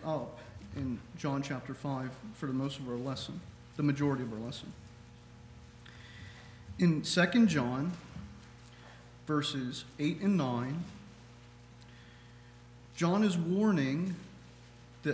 up in John chapter 5 for the most of our lesson, the majority of our lesson. In 2 John, verses 8 and 9, John is warning the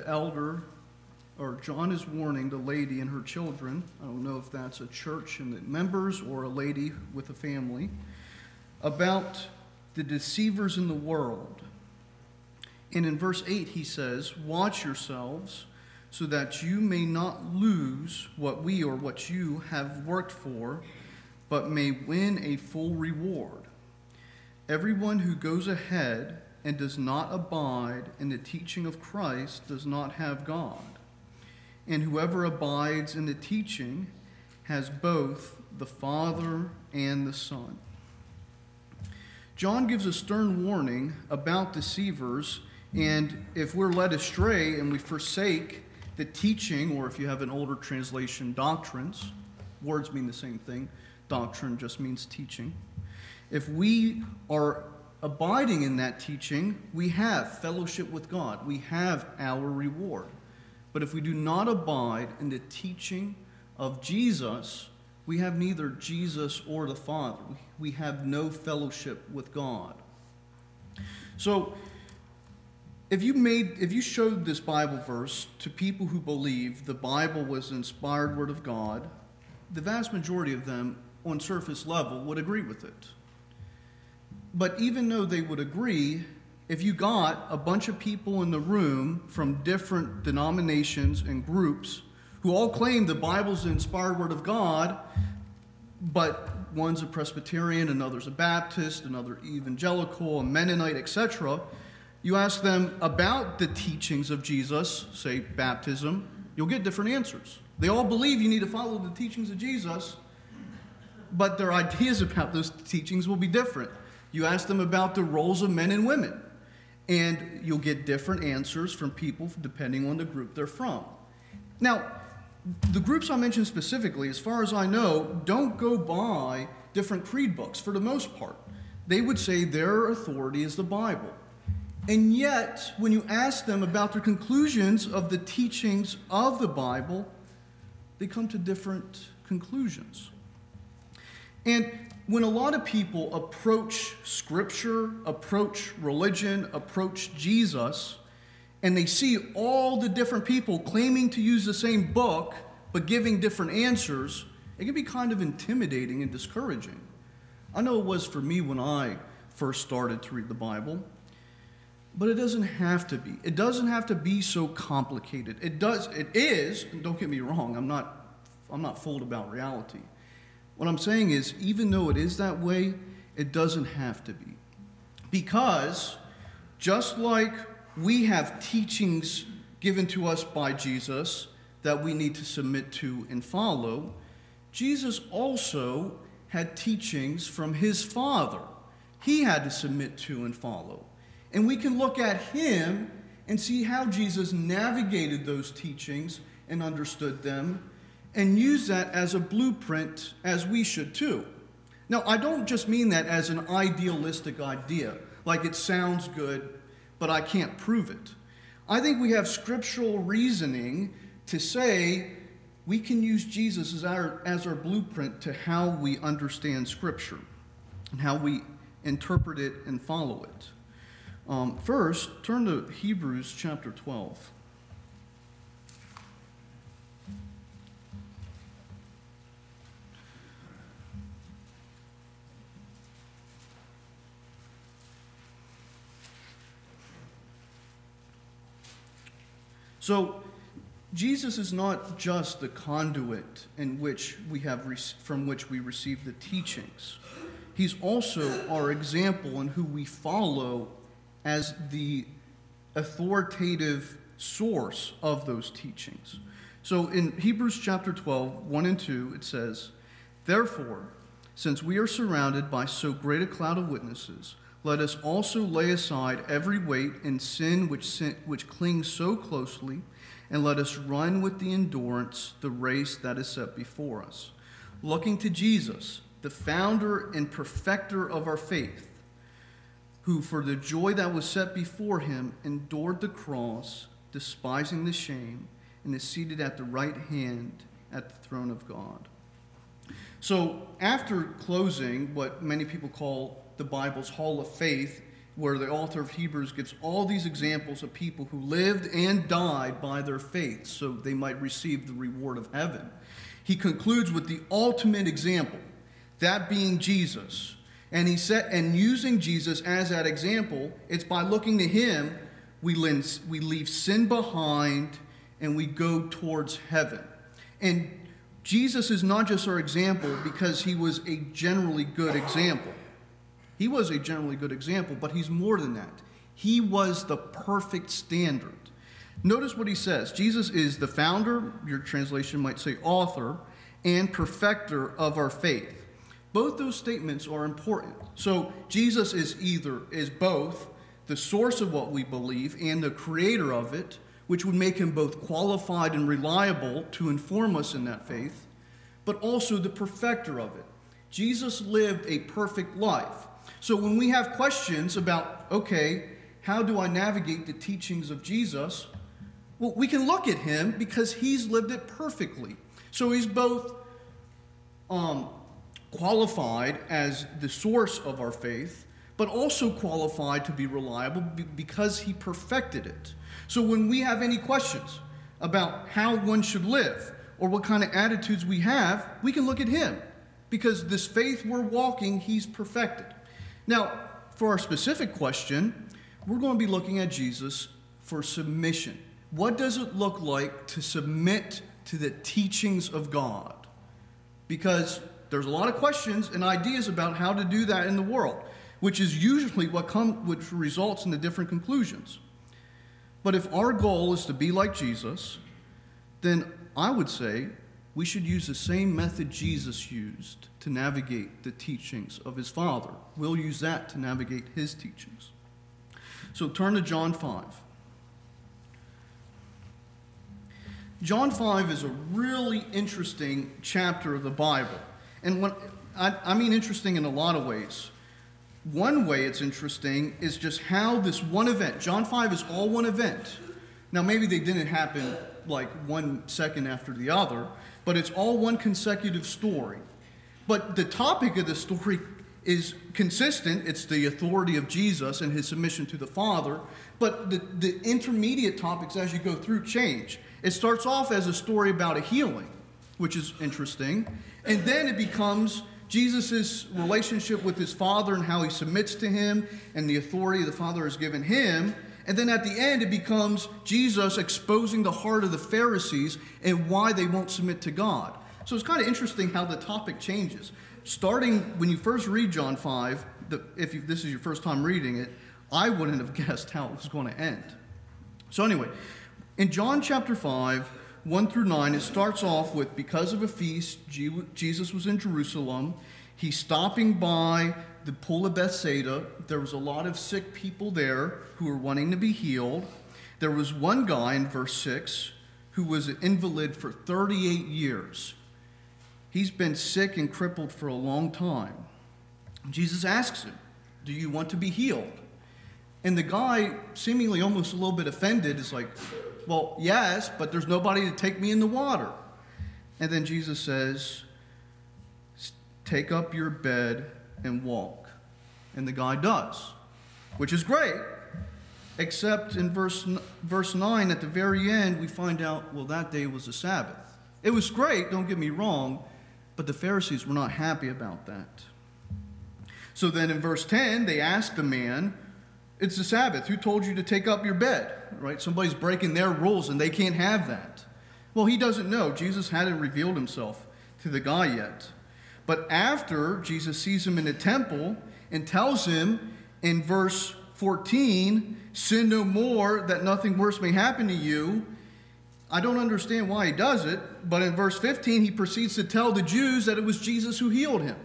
lady and her children. I don't know if that's a church and the members or a lady with a family, about the deceivers in the world. And in verse 8 he says, "Watch yourselves so that you may not lose what you have worked for, but may win a full reward. Everyone who goes ahead and does not abide in the teaching of Christ does not have God. And whoever abides in the teaching has both the Father and the Son." John gives a stern warning about deceivers, and if we're led astray and we forsake the teaching, or if you have an older translation, doctrines, words mean the same thing. Doctrine just means teaching. If we are abiding in that teaching, we have fellowship with God. We have our reward. But if we do not abide in the teaching of Jesus, we have neither Jesus or the Father. We have no fellowship with God. So, if you showed this Bible verse to people who believe the Bible was the inspired word of God, the vast majority of them, on surface level, would agree with it. But even though they would agree, if you got a bunch of people in the room from different denominations and groups who all claim the Bible's the inspired word of God, but one's a Presbyterian, another's a Baptist, another evangelical, a Mennonite, etc., you ask them about the teachings of Jesus, say baptism, you'll get different answers. They all believe you need to follow the teachings of Jesus, but their ideas about those teachings will be different. You ask them about the roles of men and women, and you'll get different answers from people depending on the group they're from. Now, the groups I mentioned specifically, as far as I know, don't go by different creed books for the most part. They would say their authority is the Bible. And yet, when you ask them about their conclusions of the teachings of the Bible, they come to different conclusions. And when a lot of people approach Scripture, approach religion, approach Jesus, and they see all the different people claiming to use the same book but giving different answers, it can be kind of intimidating and discouraging. I know it was for me when I first started to read the Bible, but it doesn't have to be. It doesn't have to be so complicated. It is, don't get me wrong, I'm not fooled about reality. What I'm saying is, even though it is that way, it doesn't have to be. Because just like we have teachings given to us by Jesus that we need to submit to and follow, Jesus also had teachings from his Father he had to submit to and follow. And we can look at him and see how Jesus navigated those teachings and understood them, and use that as a blueprint, as we should too. Now, I don't just mean that as an idealistic idea, like it sounds good, but I can't prove it. I think we have scriptural reasoning to say we can use Jesus as our blueprint to how we understand Scripture and how we interpret it and follow it. First, turn to Hebrews chapter 12. So, Jesus is not just the conduit in which from which we receive the teachings. He's also our example in who we follow as the authoritative source of those teachings. So in Hebrews chapter 12, 1 and 2, it says, "Therefore, since we are surrounded by so great a cloud of witnesses, let us also lay aside every weight and sin which clings so closely, and let us run with the endurance the race that is set before us, looking to Jesus, the founder and perfecter of our faith, who for the joy that was set before him endured the cross, despising the shame, and is seated at the right hand at the throne of God. So after closing what many people call the Bible's Hall of Faith, where the author of Hebrews gives all these examples of people who lived and died by their faith so they might receive the reward of heaven, he concludes with the ultimate example, that being Jesus. And he said, and using Jesus as that example, it's by looking to him we leave sin behind and we go towards heaven. And Jesus is not just our example because he was a generally good example. He was a generally good example, but he's more than that. He was the perfect standard. Notice what he says. Jesus is the founder, your translation might say author, and perfecter of our faith. Both those statements are important. So Jesus is both the source of what we believe and the creator of it, which would make him both qualified and reliable to inform us in that faith, but also the perfecter of it. Jesus lived a perfect life. So when we have questions about, okay, how do I navigate the teachings of Jesus? Well, we can look at him because he's lived it perfectly. So he's both qualified as the source of our faith, but also qualified to be reliable because he perfected it. So when we have any questions about how one should live or what kind of attitudes we have, we can look at him because this faith we're walking, he's perfected. Now, for our specific question, we're going to be looking at Jesus for submission. What does it look like to submit to the teachings of God? Because there's a lot of questions and ideas about how to do that in the world, which is usually which results in the different conclusions. But if our goal is to be like Jesus, then I would say we should use the same method Jesus used to navigate the teachings of his Father. We'll use that to navigate his teachings. So turn to John 5. John 5 is a really interesting chapter of the Bible. And I mean interesting in a lot of ways. One way it's interesting is just how this one event, John 5 is all one event. Now maybe they didn't happen like 1 second after the other, but it's all one consecutive story. But the topic of the story is consistent. It's the authority of Jesus and his submission to the Father. But the intermediate topics as you go through change. It starts off as a story about a healing, which is interesting. And then it becomes Jesus' relationship with his Father and how he submits to him and the authority the Father has given him. And then at the end, it becomes Jesus exposing the heart of the Pharisees and why they won't submit to God. So it's kind of interesting how the topic changes. Starting when you first read John 5, if this is your first time reading it, I wouldn't have guessed how it was going to end. So anyway, in John chapter 5, 1 through 9, it starts off with, because of a feast, Jesus was in Jerusalem. He's stopping by the pool of Bethsaida. There was a lot of sick people there who were wanting to be healed. There was one guy in verse 6 who was an invalid for 38 years. He's been sick and crippled for a long time. Jesus asks him, "Do you want to be healed?" And the guy, seemingly almost a little bit offended, is like, "Well, yes, but there's nobody to take me in the water." And then Jesus says, "Take up your bed and walk." And the guy does, which is great, except in verse 9, at the very end, we find out, well, that day was a Sabbath. It was great, don't get me wrong, but the Pharisees were not happy about that. So then in verse 10, they ask the man, "It's the Sabbath. Who told you to take up your bed?" Right? Somebody's breaking their rules and they can't have that. Well, he doesn't know. Jesus hadn't revealed himself to the guy yet. But after Jesus sees him in the temple and tells him in verse 14, "Sin no more, that nothing worse may happen to you," I don't understand why he does it, but in verse 15, he proceeds to tell the Jews that it was Jesus who healed him.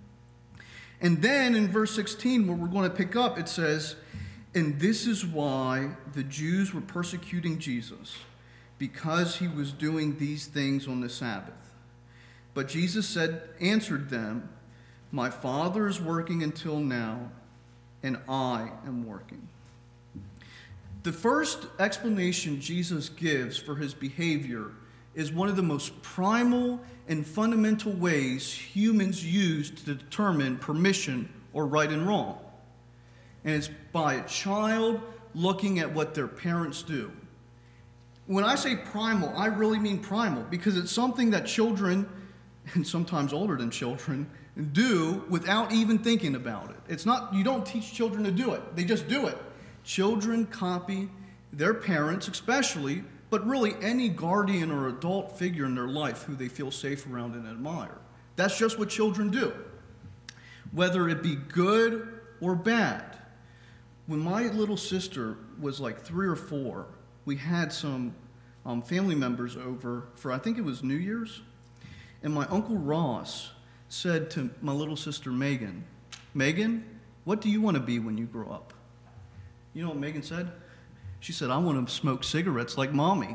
And then in verse 16, where we're going to pick up, it says, "And this is why the Jews were persecuting Jesus, because he was doing these things on the Sabbath. But Jesus answered them, 'My Father is working until now, and I am working.'" The first explanation Jesus gives for his behavior is one of the most primal and fundamental ways humans use to determine permission or right and wrong. And it's by a child looking at what their parents do. When I say primal, I really mean primal, because it's something that children, and sometimes older than children, do without even thinking about it. It's not, you don't teach children to do it. They just do it. Children copy their parents especially, but really any guardian or adult figure in their life who they feel safe around and admire. That's just what children do, whether it be good or bad. When my little sister was like 3 or 4, we had some family members over for, I think it was New Year's, and my Uncle Ross said to my little sister Megan, "Megan, what do you want to be when you grow up?" You know what Megan said? She said, "I want to smoke cigarettes like Mommy."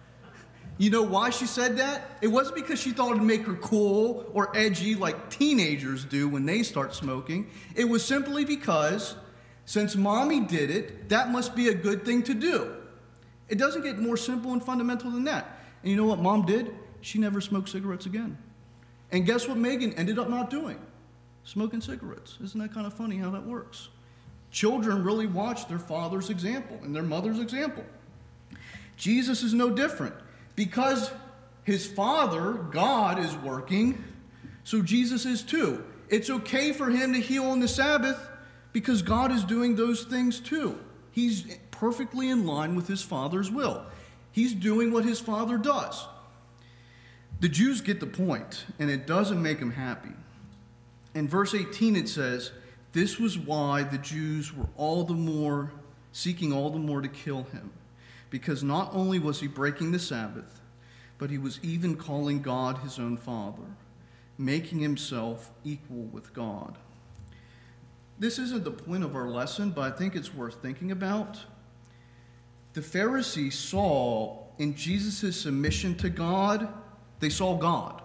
You know why she said that? It wasn't because she thought it would make her cool or edgy like teenagers do when they start smoking. It was simply because since Mommy did it, that must be a good thing to do. It doesn't get more simple and fundamental than that. And you know what Mom did? She never smoked cigarettes again. And guess what Megan ended up not doing? Smoking cigarettes. Isn't that kind of funny how that works? Children really watch their father's example and their mother's example. Jesus is no different. Because his Father, God, is working, so Jesus is too. It's okay for him to heal on the Sabbath because God is doing those things too. He's perfectly in line with his Father's will. He's doing what his Father does. The Jews get the point, and it doesn't make them happy. In verse 18 it says, "This was why the Jews were seeking all the more to kill him, because not only was he breaking the Sabbath, but he was even calling God his own Father, making himself equal with God." This isn't the point of our lesson, but I think it's worth thinking about. The Pharisees saw in Jesus' submission to God, they saw God.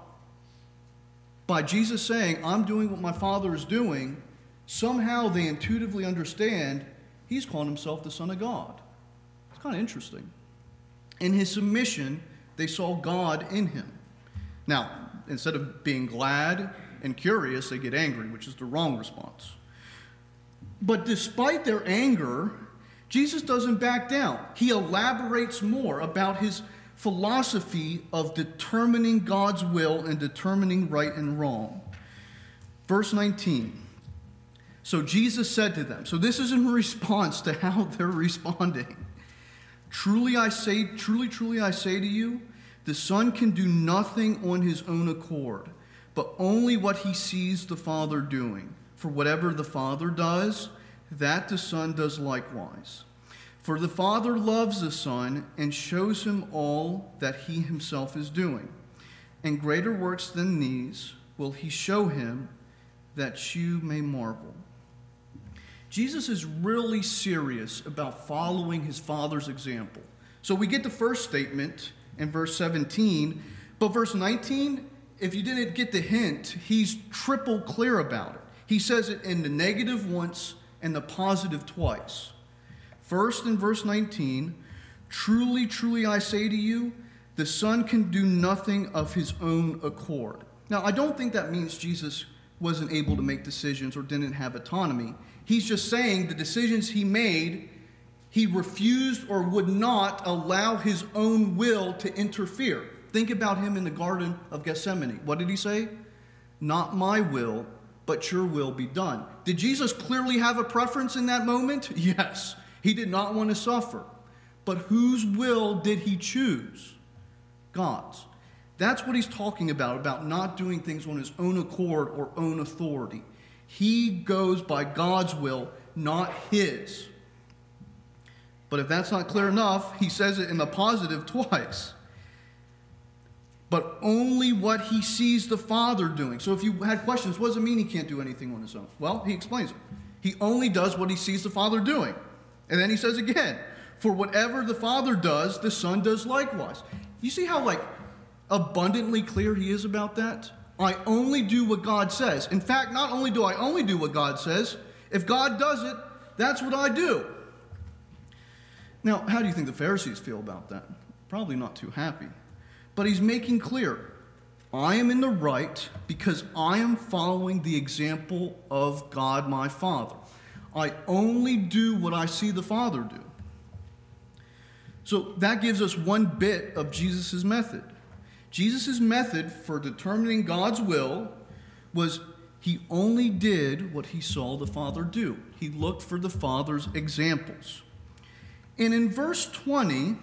By Jesus saying, "I'm doing what my Father is doing," somehow they intuitively understand he's calling himself the Son of God. It's kind of interesting. In his submission, they saw God in him. Now, instead of being glad and curious, they get angry, which is the wrong response. But despite their anger, Jesus doesn't back down. He elaborates more about his philosophy of determining God's will and determining right and wrong. Verse 19. So Jesus said to them, so this is in response to how they're responding. Truly, truly, I say to you, the Son can do nothing on his own accord, but only what he sees the Father doing. For whatever the Father does, that the Son does likewise. For the Father loves the Son and shows him all that he himself is doing. And greater works than these will he show him, that you may marvel. Jesus is really serious about following his Father's example. So we get the first statement in verse 17, but verse 19, if you didn't get the hint, he's triple clear about it. He says it in the negative once and the positive twice. First, in verse 19, truly, truly, I say to you, the Son can do nothing of his own accord. Now, I don't think that means Jesus wasn't able to make decisions or didn't have autonomy. He's just saying the decisions he made, he refused or would not allow his own will to interfere. Think about him in the Garden of Gethsemane. What did he say? Not my will, but your will be done. Did Jesus clearly have a preference in that moment? Yes. He did not want to suffer. But whose will did he choose? God's. That's what he's talking about not doing things on his own accord or own authority. He goes by God's will, not his. But if that's not clear enough, he says it in the positive twice. But only what he sees the Father doing. So if you had questions, what does it mean he can't do anything on his own? Well, he explains it. He only does what he sees the Father doing. And then he says again, for whatever the Father does, the Son does likewise. You see how abundantly clear he is about that? I only do what God says. In fact, not only do I only do what God says, if God does it, that's what I do. Now, how do you think the Pharisees feel about that? Probably not too happy. But he's making clear, I am in the right because I am following the example of God my Father. I only do what I see the Father do. So that gives us one bit of Jesus' method. Jesus' method for determining God's will was he only did what he saw the Father do. He looked for the Father's examples. And in verse 20,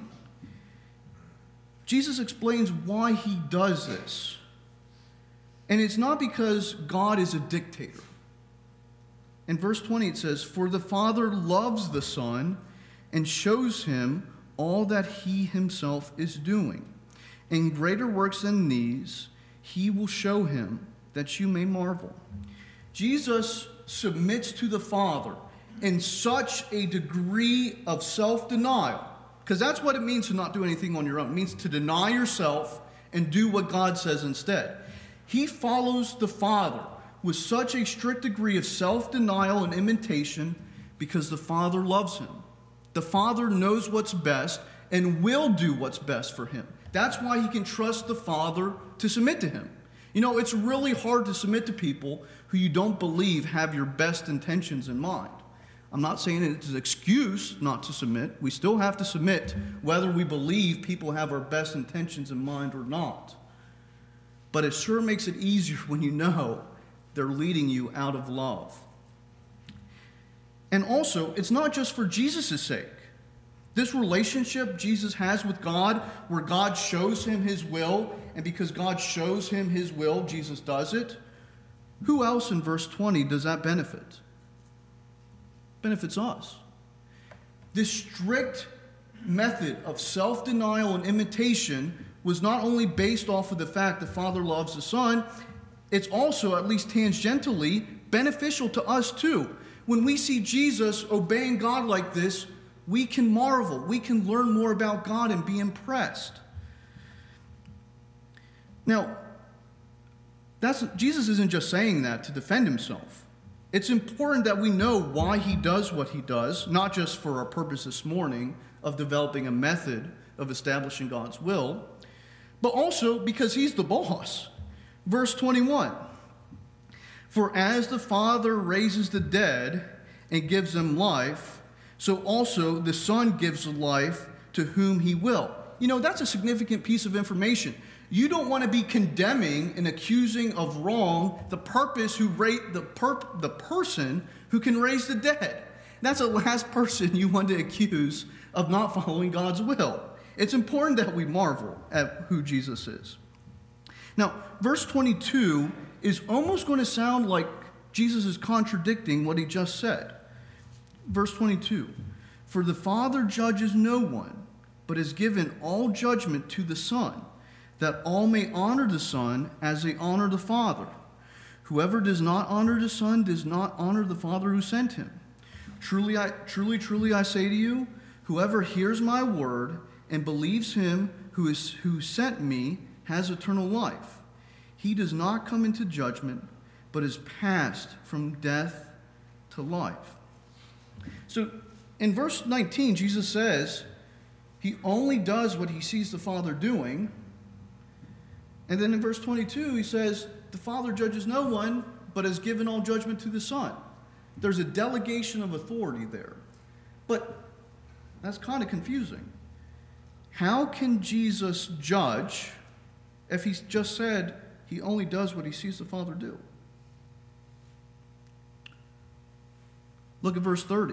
Jesus explains why he does this. And it's not because God is a dictator. In verse 20 it says, "For the Father loves the Son and shows him all that he himself is doing. And greater works than these he will show him, that you may marvel." Jesus submits to the Father in such a degree of self-denial, because that's what it means to not do anything on your own. It means to deny yourself and do what God says instead. He follows the Father with such a strict degree of self-denial and imitation because the Father loves him. The Father knows what's best and will do what's best for him. That's why he can trust the Father to submit to him. You know, it's really hard to submit to people who you don't believe have your best intentions in mind. I'm not saying it's an excuse not to submit. We still have to submit whether we believe people have our best intentions in mind or not. But it sure makes it easier when you know they're leading you out of love. And also, it's not just for Jesus' sake. This relationship Jesus has with God, where God shows him his will, and because God shows him his will, Jesus does it. Who else in verse 20 does that benefit? Benefits us. This strict method of self-denial and imitation was not only based off of the fact the Father loves the Son, it's also, at least tangentially, beneficial to us too. When we see Jesus obeying God like this, we can marvel. We can learn more about God and be impressed. Now, Jesus isn't just saying that to defend himself. It's important that we know why he does what he does, not just for our purpose this morning of developing a method of establishing God's will, but also because he's the boss. Verse 21, "For as the Father raises the dead and gives them life, so also the Son gives life to whom he will." You know, that's a significant piece of information. You don't want to be condemning and accusing of wrong the person who can raise the dead. That's the last person you want to accuse of not following God's will. It's important that we marvel at who Jesus is. Now, verse 22 is almost going to sound like Jesus is contradicting what he just said. Verse 22, "For the Father judges no one, but has given all judgment to the Son, that all may honor the Son as they honor the Father. Whoever does not honor the Son does not honor the Father who sent him. Truly, I say to you, whoever hears my word and believes him who sent me has eternal life. He does not come into judgment, but is passed from death to life." So in verse 19, Jesus says he only does what he sees the Father doing. And then in verse 22, he says the Father judges no one, but has given all judgment to the Son. There's a delegation of authority there. But that's kind of confusing. How can Jesus judge if he's just said he only does what he sees the Father do? Look at verse 30.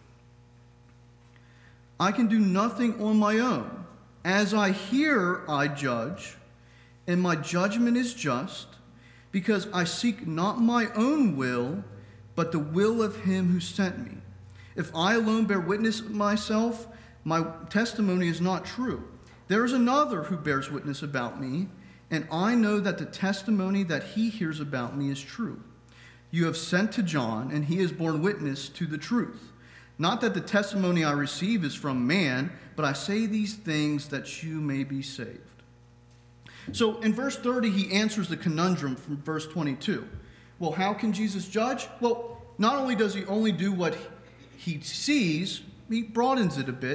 "I can do nothing on my own. As I hear, I judge, and my judgment is just, because I seek not my own will, but the will of him who sent me. If I alone bear witness of myself, my testimony is not true. There is another who bears witness about me, and I know that the testimony that he hears about me is true. You have sent to John, and he has borne witness to the truth. Not that the testimony I receive is from man, but I say these things that you may be saved." So in verse 30, he answers the conundrum from verse 22. Well, how can Jesus judge? Well, not only does he only do what he sees, he broadens it a bit.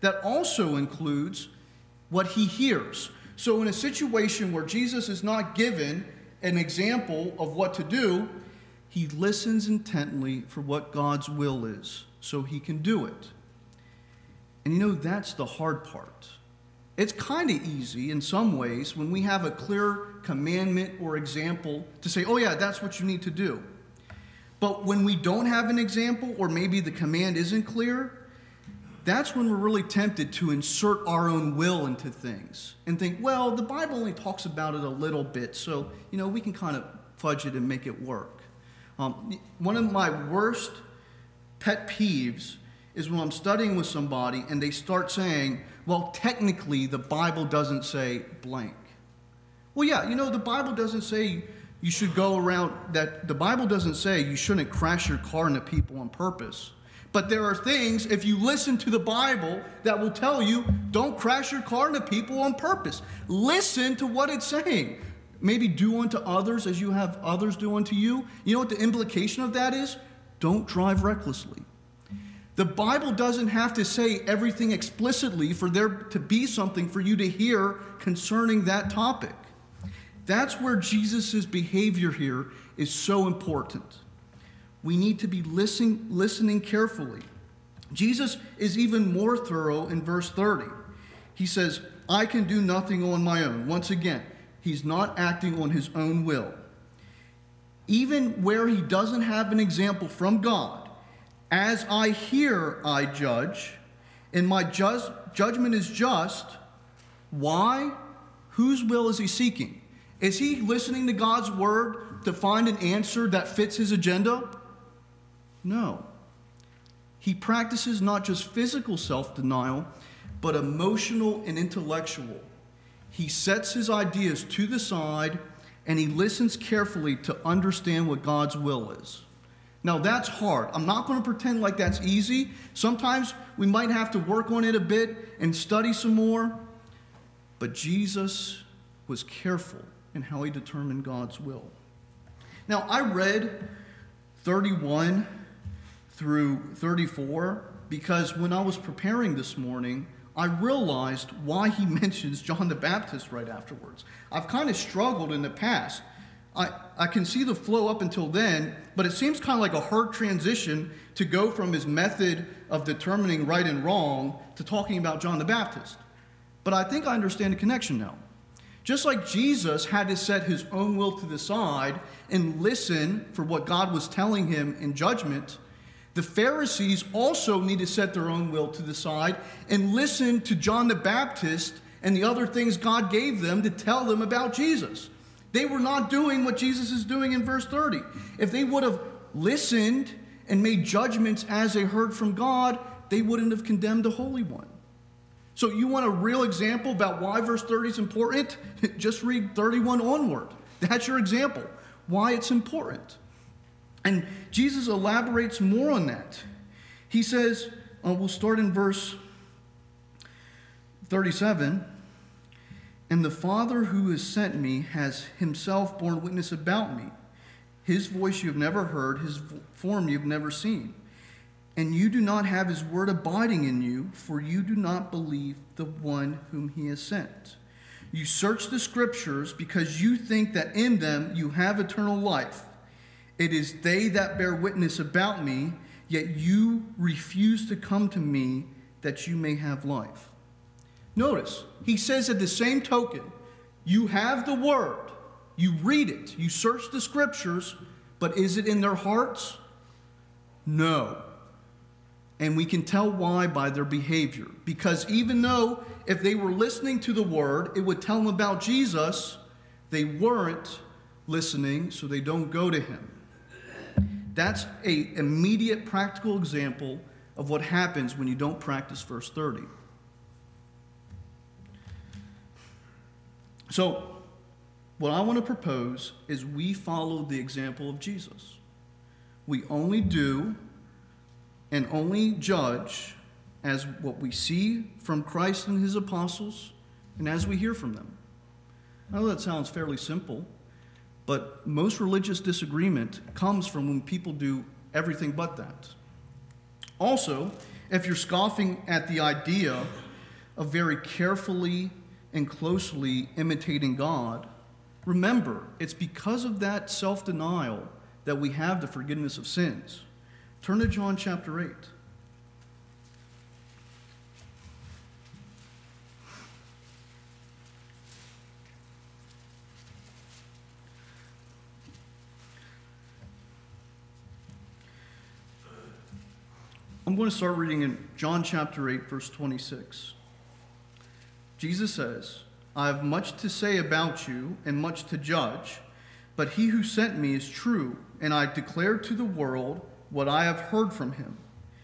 that also includes what he hears. So in a situation where Jesus is not given an example of what to do, he listens intently for what God's will is so he can do it. And you know, that's the hard part. It's kind of easy in some ways when we have a clear commandment or example to say, oh yeah, that's what you need to do. But when we don't have an example, or maybe the command isn't clear, that's when we're really tempted to insert our own will into things and think, well, the Bible only talks about it a little bit, so, we can kind of fudge it and make it work. One of my worst pet peeves is when I'm studying with somebody and they start saying, well, technically the Bible doesn't say blank. Well, yeah, the Bible doesn't say you should go around, that the Bible doesn't say you shouldn't crash your car into people on purpose. But there are things, if you listen to the Bible, that will tell you, don't crash your car into people on purpose. Listen to what it's saying. Maybe do unto others as you have others do unto you. You know what the implication of that is? Don't drive recklessly. The Bible doesn't have to say everything explicitly for there to be something for you to hear concerning that topic. That's where Jesus' behavior here is so important. We need to be listening carefully. Jesus is even more thorough in verse 30. He says, I can do nothing on my own. Once again, he's not acting on his own will. Even where he doesn't have an example from God, as I hear, I judge, and my judgment is just. Why? Whose will is he seeking? Is he listening to God's word to find an answer that fits his agenda? No. He practices not just physical self-denial, but emotional and intellectual. He sets his ideas to the side, and he listens carefully to understand what God's will is. Now, that's hard. I'm not going to pretend like that's easy. Sometimes we might have to work on it a bit and study some more. But Jesus was careful in how he determined God's will. Now, I read 31 through 34 because when I was preparing this morning, I realized why he mentions John the Baptist right afterwards. I've kind of struggled in the past. I can see the flow up until then, but it seems kind of like a hard transition to go from his method of determining right and wrong to talking about John the Baptist. But I think I understand the connection now. Just like Jesus had to set his own will to the side and listen for what God was telling him in judgment, the Pharisees also need to set their own will to the side and listen to John the Baptist and the other things God gave them to tell them about Jesus. They were not doing what Jesus is doing in verse 30. If they would have listened and made judgments as they heard from God, they wouldn't have condemned the Holy One. So you want a real example about why verse 30 is important? Just read 31 onward. That's your example, why it's important. And Jesus elaborates more on that. He says, we'll start in verse 37, and the Father who has sent me has himself borne witness about me. His voice you have never heard, his form you have never seen. And you do not have his word abiding in you, for you do not believe the one whom he has sent. You search the scriptures because you think that in them you have eternal life. It is they that bear witness about me, yet you refuse to come to me that you may have life. Notice, he says at the same token, you have the word, you read it, you search the scriptures, but is it in their hearts? No. And we can tell why by their behavior. Because even though if they were listening to the word, it would tell them about Jesus, they weren't listening, so they don't go to him. That's an immediate practical example of what happens when you don't practice verse 30. So, what I want to propose is we follow the example of Jesus. We only do and only judge as what we see from Christ and his apostles and as we hear from them. I know that sounds fairly simple, but most religious disagreement comes from when people do everything but that. Also, If you're scoffing at the idea of very carefully and closely imitating God, remember, it's because of that self-denial that we have the forgiveness of sins. Turn to John chapter 8. I'm going to start reading in John chapter 8, verse 26. Jesus says, I have much to say about you and much to judge, but he who sent me is true, and I declare to the world what I have heard from him.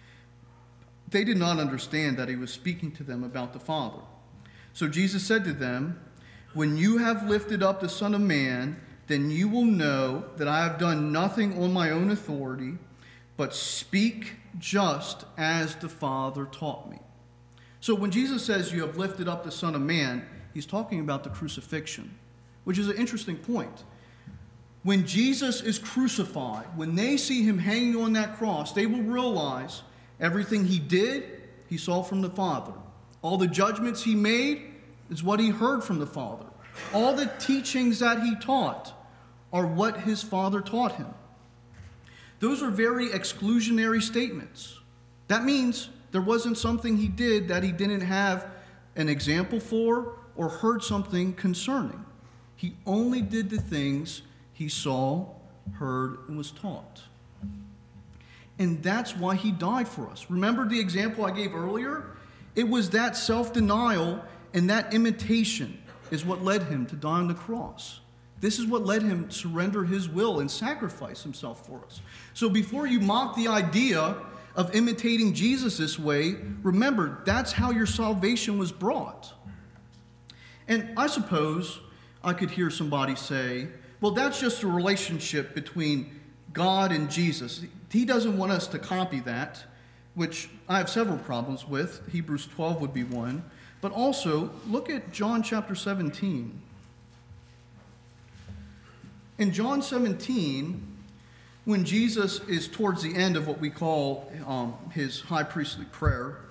They did not understand that he was speaking to them about the Father. So Jesus said to them, when you have lifted up the Son of Man, then you will know that I have done nothing on my own authority, but speak just as the Father taught me. So when Jesus says you have lifted up the Son of Man, he's talking about the crucifixion, which is an interesting point. When Jesus is crucified, when they see him hanging on that cross, they will realize everything he did, he saw from the Father. All the judgments he made is what he heard from the Father. All the teachings that he taught are what his Father taught him. Those are very exclusionary statements. That means there wasn't something he did that he didn't have an example for or heard something concerning. He only did the things he saw, heard, and was taught. And that's why he died for us. Remember the example I gave earlier? It was that self-denial and that imitation is what led him to die on the cross. This is what led him to surrender his will and sacrifice himself for us. So before you mock the idea of imitating Jesus this way, remember, that's how your salvation was brought. And I suppose I could hear somebody say, well, that's just a relationship between God and Jesus. He doesn't want us to copy that, which I have several problems with. Hebrews 12 would be one. But also, look at John chapter 17. In John 17, when Jesus is towards the end of what we call his high priestly prayer,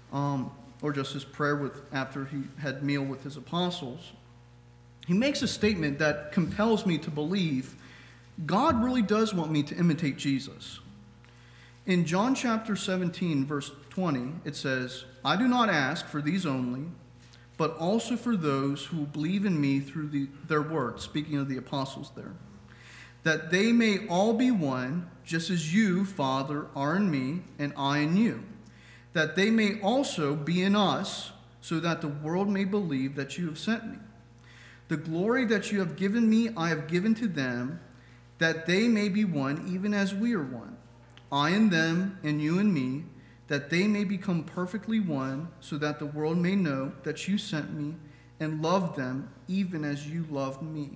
or just his prayer after he had meal with his apostles, he makes a statement that compels me to believe God really does want me to imitate Jesus. In John chapter 17, verse 20, it says, I do not ask for these only, but also for those who believe in me through their word, speaking of the apostles there, that they may all be one, just as you, Father, are in me, and I in you, that they may also be in us, so that the world may believe that you have sent me. The glory that you have given me, I have given to them, that they may be one, even as we are one. I in them, and you in me, that they may become perfectly one, so that the world may know that you sent me and loved them, even as you loved me.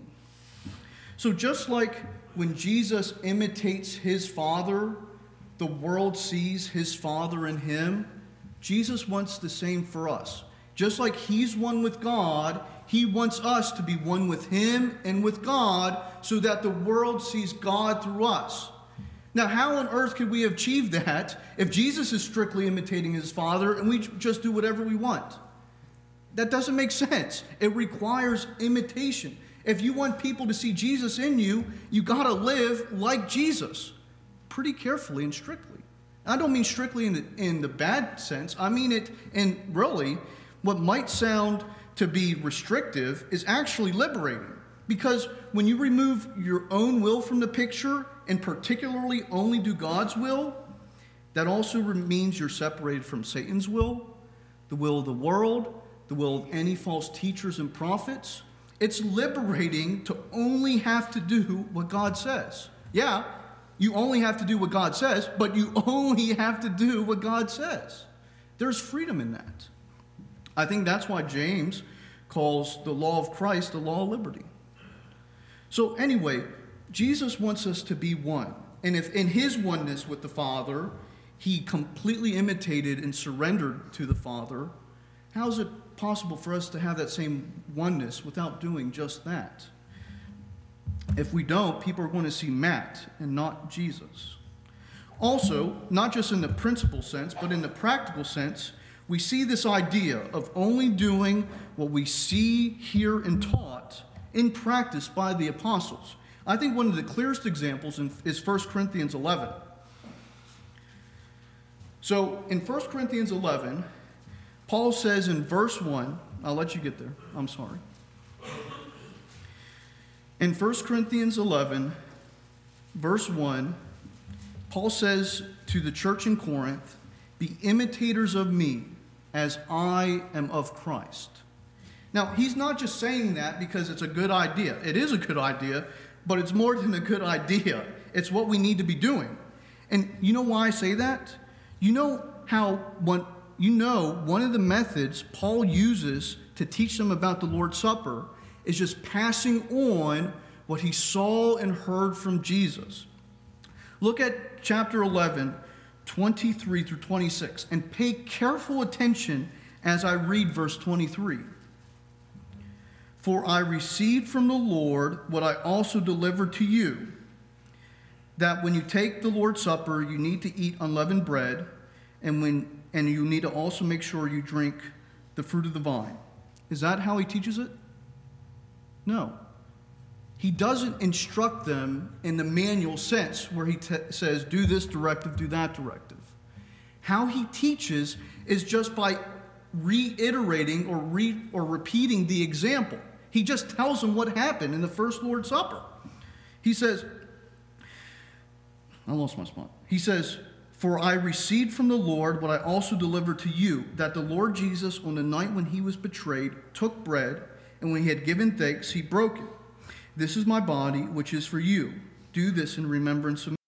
So just like when Jesus imitates his Father, the world sees his Father in him, Jesus wants the same for us. Just like he's one with God, he wants us to be one with him and with God, so that the world sees God through us. Now, how on earth could we achieve that if Jesus is strictly imitating his Father and we just do whatever we want? That doesn't make sense. It requires imitation. If you want people to see Jesus in you, you got to live like Jesus, pretty carefully and strictly. I don't mean strictly in the bad sense. I mean it in really what might sound to be restrictive is actually liberating. Because when you remove your own will from the picture and particularly only do God's will, that also means you're separated from Satan's will of the world, the will of any false teachers and prophets. It's liberating to only have to do what God says. Yeah, you only have to do what God says, but you only have to do what God says. There's freedom in that. I think that's why James calls the law of Christ the law of liberty. So anyway, Jesus wants us to be one. And if in his oneness with the Father, he completely imitated and surrendered to the Father, how is it possible for us to have that same oneness without doing just that? If we don't, people are going to see Matt and not Jesus. Also, not just in the principle sense, but in the practical sense, we see this idea of only doing what we see, hear, and taught in practice by the apostles. I think one of the clearest examples is 1 Corinthians 11. So in 1 Corinthians 11, Paul says in verse 1, I'll let you get there, I'm sorry. In 1 Corinthians 11, verse 1, Paul says to the church in Corinth, "Be imitators of me as I am of Christ." Now, he's not just saying that because it's a good idea. It is a good idea, but it's more than a good idea. It's what we need to be doing. And you know why I say that? You know one of the methods Paul uses to teach them about the Lord's Supper is just passing on what he saw and heard from Jesus. Look at chapter 11, 23 through 26, and pay careful attention as I read verse 23. "For I received from the Lord what I also delivered to you, that when you take the Lord's Supper, you need to eat unleavened bread, and you need to also make sure you drink the fruit of the vine." Is that how he teaches it? No. He doesn't instruct them in the manual sense where he says, do this directive, do that directive. How he teaches is just by reiterating or repeating the example. He just tells them what happened in the first Lord's Supper. He says, I lost my spot. He says, "For I received from the Lord what I also delivered to you, that the Lord Jesus, on the night when he was betrayed, took bread, and when he had given thanks, he broke it. This is my body, which is for you. Do this in remembrance of me."